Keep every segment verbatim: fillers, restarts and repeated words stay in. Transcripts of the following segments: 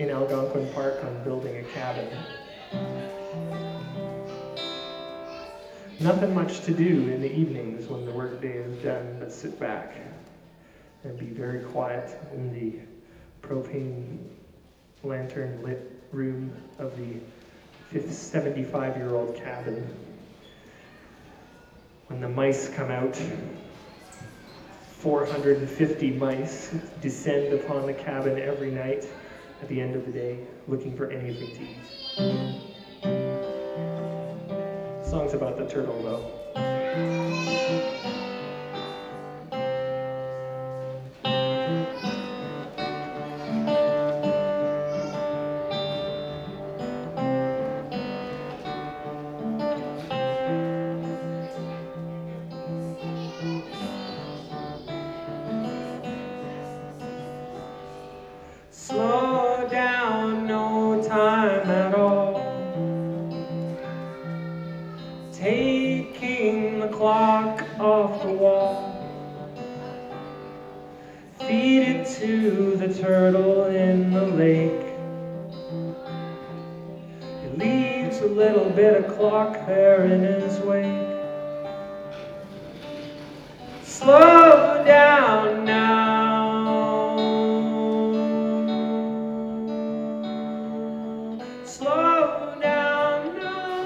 in Algonquin Park on building a cabin. Nothing much to do in the evenings when the workday is done but sit back and be very quiet in the propane lantern lit room of the seventy-five-year-old cabin. When the mice come out, four hundred fifty mice descend upon the cabin every night at the end of the day, looking for anything to eat. The song's about the turtle, though. Slow down, no time at all. Taking the clock off the wall. Feed it to the turtle in the lake. It leaves a little bit of clock there in his wake. Slow down now. Slow down now.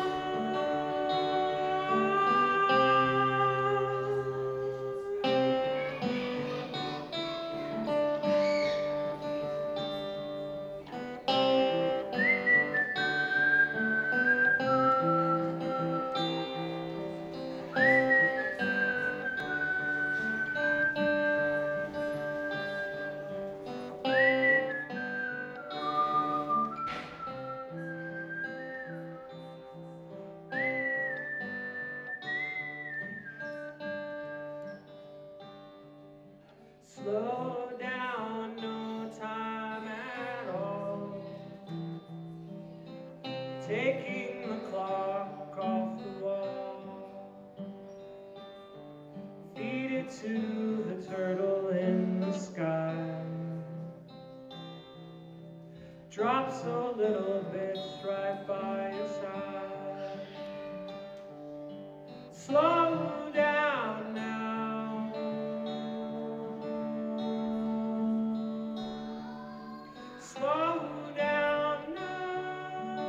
Slow down, no time at all. Taking the clock off the wall. Feed it to the turtle in the sky. Drops a little bit right by your side. Slow down now. Slow down now.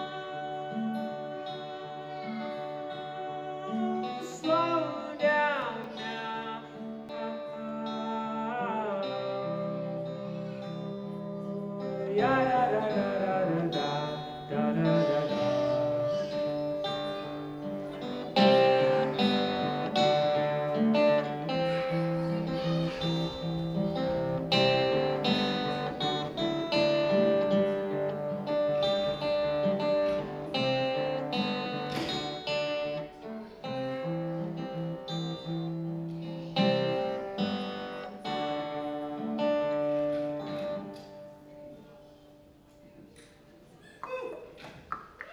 Slow down now. Yeah, da da da da da da da.